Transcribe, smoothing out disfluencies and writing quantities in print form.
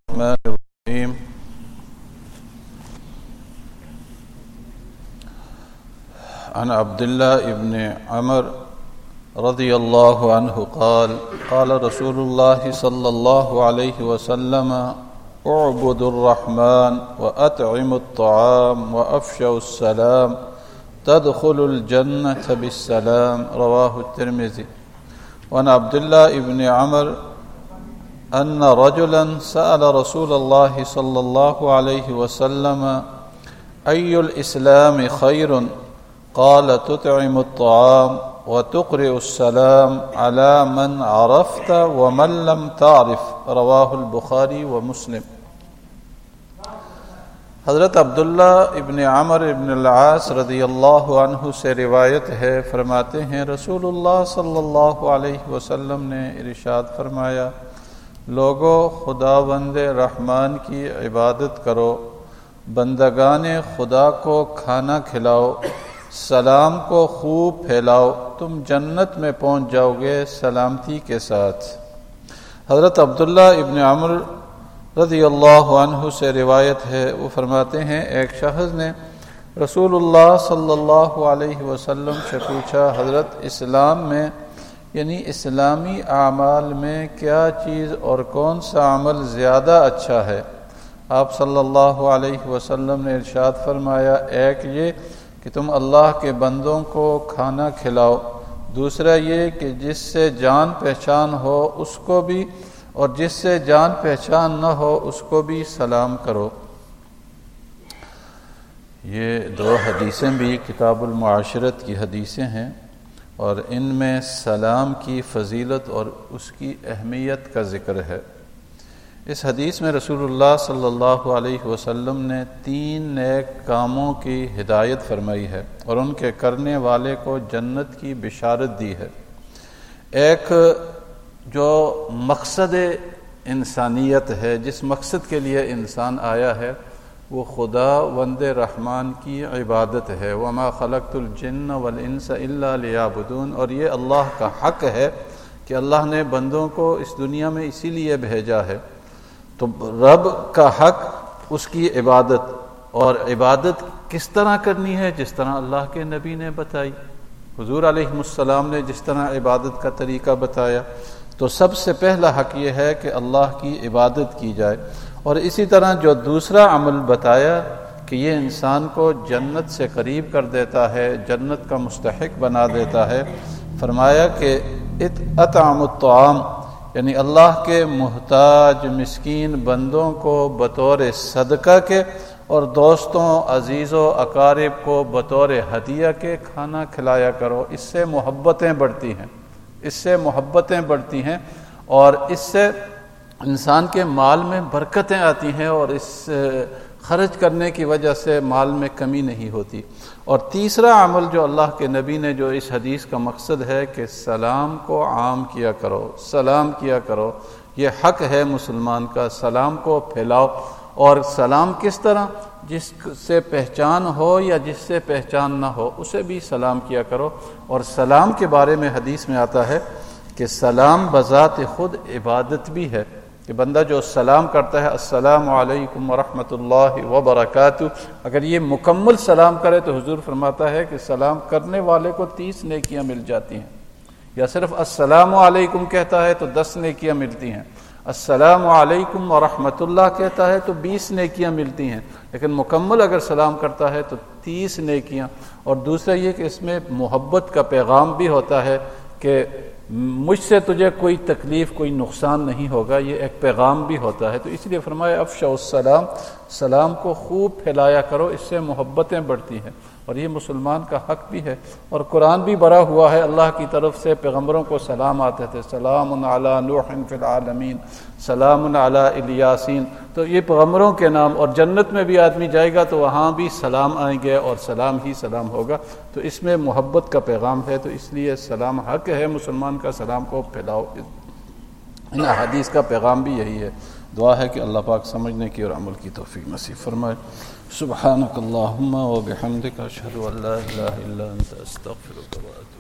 الرحمن الرحيم. عن عبد الله بن عمر رضي الله عنه قال قال رسول الله صلى الله عليه وسلم اعبدوا الرحمن وأطعموا الطعام وأفشوا السلام تدخلوا الجنة بالسلام رواه الترمذي. وعن عبد الله بن عمر أن رجلا سأل رسول الله صلى الله عليه وسلم أي الإسلام خير قال تطعم الطعام وتقرئ السلام على من عرفت ومن لم تعرف رواه البخاری ومسلم. حضرت عبداللہ ابن عمر ابن العاص رضی اللہ عنہ سے روایت ہے، فرماتے ہیں رسول اللہ صلی اللہ علیہ وسلم نے ارشاد فرمایا، لوگو خداوند رحمان کی عبادت کرو، بندگان خدا کو کھانا کھلاؤ، سلام کو خوب پھیلاؤ، تم جنت میں پہنچ جاؤ گے سلامتی کے ساتھ۔ حضرت عبداللہ ابن عمر رضی اللہ عنہ سے روایت ہے، وہ فرماتے ہیں ایک شخص نے رسول اللہ صلی اللہ علیہ وسلم سے پوچھا، حضرت اسلام میں یعنی اسلامی اعمال میں کیا چیز اور کون سا عمل زیادہ اچھا ہے؟ آپ صلی اللہ علیہ وسلم نے ارشاد فرمایا، ایک یہ کہ تم اللہ کے بندوں کو کھانا کھلاؤ، دوسرا یہ کہ جس سے جان پہچان ہو اس کو بھی اور جس سے جان پہچان نہ ہو اس کو بھی سلام کرو۔ یہ دو حدیثیں بھی کتاب المعاشرت کی حدیثیں ہیں اور ان میں سلام کی فضیلت اور اس کی اہمیت کا ذکر ہے۔ اس حدیث میں رسول اللہ صلی اللہ علیہ وسلم نے 3 نیک کاموں کی ہدایت فرمائی ہے اور ان کے کرنے والے کو جنت کی بشارت دی ہے۔ ایک جو مقصد انسانیت ہے، جس مقصد کے لیے انسان آیا ہے، وہ خدا وند رحمان کی عبادت ہے، وما خلقت الجن والانس الا لیعبدون، اور یہ اللہ کا حق ہے کہ اللہ نے بندوں کو اس دنیا میں اسی لیے بھیجا ہے۔ تو رب کا حق اس کی عبادت، اور عبادت کس طرح کرنی ہے؟ جس طرح اللہ کے نبی نے بتائی، حضور علیہ السلام نے جس طرح عبادت کا طریقہ بتایا۔ تو سب سے پہلا حق یہ ہے کہ اللہ کی عبادت کی جائے، اور اسی طرح جو دوسرا عمل بتایا کہ یہ انسان کو جنت سے قریب کر دیتا ہے، جنت کا مستحق بنا دیتا ہے، فرمایا کہ اطعام الطعام، یعنی اللہ کے محتاج مسکین بندوں کو بطور صدقہ کے اور دوستوں عزیزوں اقارب کو بطور ہدیہ کے کھانا کھلایا کرو۔ اس سے محبتیں بڑھتی ہیں، اس سے محبتیں بڑھتی ہیں، اور اس سے انسان کے مال میں برکتیں آتی ہیں، اور اس خرچ کرنے کی وجہ سے مال میں کمی نہیں ہوتی۔ اور تیسرا عمل جو اللہ کے نبی نے، جو اس حدیث کا مقصد ہے کہ سلام کو عام کیا کرو، سلام کیا کرو، یہ حق ہے مسلمان کا، سلام کو پھیلاؤ۔ اور سلام کس طرح؟ جس سے پہچان ہو یا جس سے پہچان نہ ہو اسے بھی سلام کیا کرو۔ اور سلام کے بارے میں حدیث میں آتا ہے کہ سلام بذات خود عبادت بھی ہے، کہ بندہ جو سلام کرتا ہے السلام علیکم ورحمۃ اللہ وبرکاتہ، اگر یہ مکمل سلام کرے تو حضور فرماتا ہے کہ سلام کرنے والے کو 30 نیکیاں مل جاتی ہیں، یا صرف السلام علیکم کہتا ہے تو 10 نیکیاں ملتی ہیں، السلام علیکم ورحمۃ اللہ کہتا ہے تو 20 نیکیاں ملتی ہیں، لیکن مکمل اگر سلام کرتا ہے تو 30 نیکیاں۔ اور دوسرا یہ کہ اس میں محبت کا پیغام بھی ہوتا ہے کہ مجھ سے تجھے کوئی تکلیف کوئی نقصان نہیں ہوگا، یہ ایک پیغام بھی ہوتا ہے۔ تو اس لیے فرمایا افشوا السلام، سلام کو خوب پھیلایا کرو، اس سے محبتیں بڑھتی ہیں، اور یہ مسلمان کا حق بھی ہے۔ اور قرآن بھی بھرا ہوا ہے، اللہ کی طرف سے پیغمبروں کو سلام آتے تھے، سلام علی نوح فی العالمین، سلام علی الیاسین، تو یہ پیغمبروں کے نام۔ اور جنت میں بھی آدمی جائے گا تو وہاں بھی سلام آئیں گے اور سلام ہی سلام ہوگا، تو اس میں محبت کا پیغام ہے، تو اس لیے سلام حق ہے مسلمان کا، سلام کو پھیلاؤ۔ ان احادیث کا پیغام بھی یہی ہے۔ دعا ہے کہ اللہ پاک سمجھنے کی اور عمل کی توفیق نصیب فرمائے۔ سبحانک اللہم و بحمدک، اشہد ان لا الہ الا انت، استغفرک و اتوب